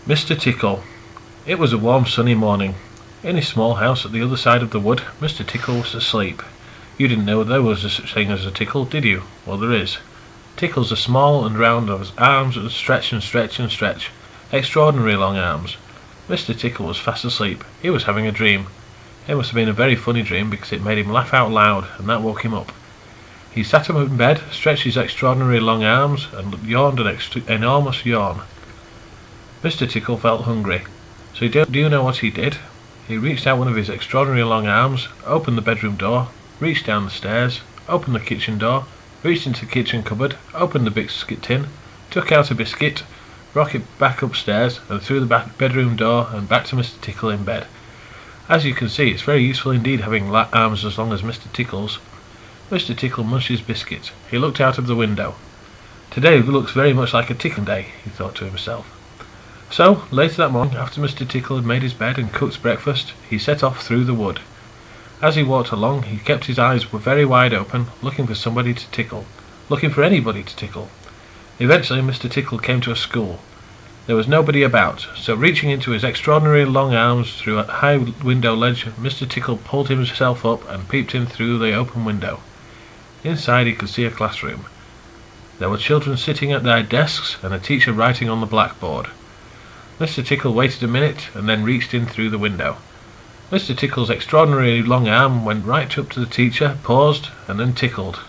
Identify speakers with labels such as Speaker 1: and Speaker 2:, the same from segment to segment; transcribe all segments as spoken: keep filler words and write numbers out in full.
Speaker 1: Mister Tickle. It was a warm sunny morning. In his small house at the other side of the wood, Mister Tickle was asleep. You didn't know there was a such thing as a tickle, did you? Well, there is. Tickles are small and round, with arms that stretch and stretch and stretch. Extraordinary long arms. Mister Tickle was fast asleep. He was having a dream. It must have been a very funny dream, because it made him laugh out loud, and that woke him up. He sat up in bed, stretched his extraordinary long arms, and yawned an ext enormous yawn. Mister Tickle felt hungry. So do, do you know what he did? He reached out one of his extraordinary long arms, opened the bedroom door, reached down the stairs, opened the kitchen door, reached into the kitchen cupboard, opened the biscuit tin, took out a biscuit, brought it back upstairs and through the back bedroom door and back to Mister Tickle in bed. As you can see, it's very useful indeed having arms as long as Mister Tickle's. Mister Tickle munched his biscuit. He looked out of the window. Today looks very much like a tickle day, he thought to himself. So, later that morning, after Mister Tickle had made his bed and cooked breakfast, he set off through the wood. As he walked along, he kept his eyes very wide open, looking for somebody to tickle, looking for anybody to tickle. Eventually, Mister Tickle came to a school. There was nobody about, so reaching into his extraordinary long arms through a high window ledge, Mister Tickle pulled himself up and peeped in through the open window. Inside he could see a classroom. There were children sitting at their desks and a teacher writing on the blackboard. Mister Tickle waited a minute and then reached in through the window. Mister Tickle's extraordinarily long arm went right up to the teacher, paused, and then tickled.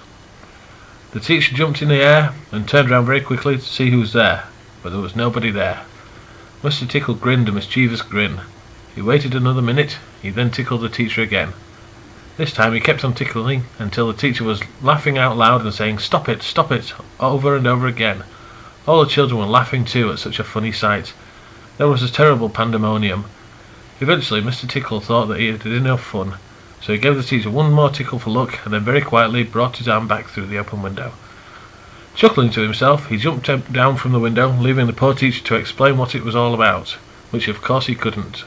Speaker 1: The teacher jumped in the air and turned round very quickly to see who was there, but there was nobody there. Mister Tickle grinned a mischievous grin. He waited another minute. He then tickled the teacher again. This time he kept on tickling until the teacher was laughing out loud and saying, "Stop it, stop it," over and over again. All the children were laughing too at such a funny sight. There was a terrible pandemonium. Eventually Mister Tickle thought that he had had enough fun, so he gave the teacher one more tickle for luck and then very quietly brought his arm back through the open window. Chuckling to himself, he jumped down from the window, leaving the poor teacher to explain what it was all about, which of course he couldn't.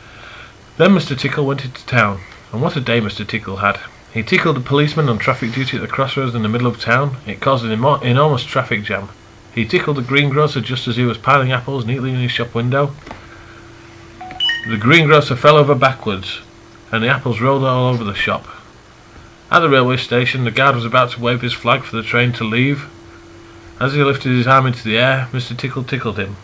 Speaker 1: Then Mister Tickle went into town, and what a day Mister Tickle had. He tickled a policeman on traffic duty at the crossroads in the middle of town. It caused an enormous traffic jam. He tickled the greengrocer just as he was piling apples neatly in his shop window. The greengrocer fell over backwards, and the apples rolled all over the shop. At the railway station, the guard was about to wave his flag for the train to leave. As he lifted his arm into the air, Mister Tickle tickled him.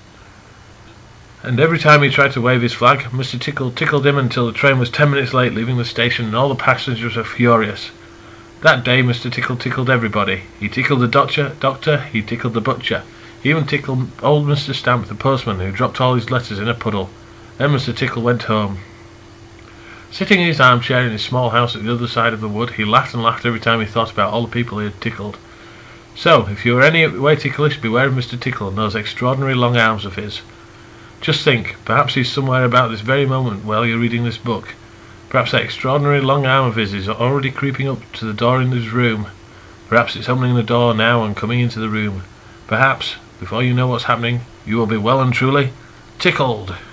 Speaker 1: And every time he tried to wave his flag, Mister Tickle tickled him until the train was ten minutes late leaving the station and all the passengers were furious. That day Mister Tickle tickled everybody. He tickled the doctor, doctor, he tickled the butcher. He even tickled old Mister Stamp, the postman, who dropped all his letters in a puddle. Then Mister Tickle went home. Sitting in his armchair in his small house at the other side of the wood, he laughed and laughed every time he thought about all the people he had tickled. So, if you are any way ticklish, beware of Mister Tickle and those extraordinary long arms of his. Just think, perhaps he's somewhere about this very moment while you're reading this book. Perhaps that extraordinary long arm of his is already creeping up to the door in his room. Perhaps it's opening the door now and coming into the room. Perhaps, before you know what's happening, you will be well and truly tickled.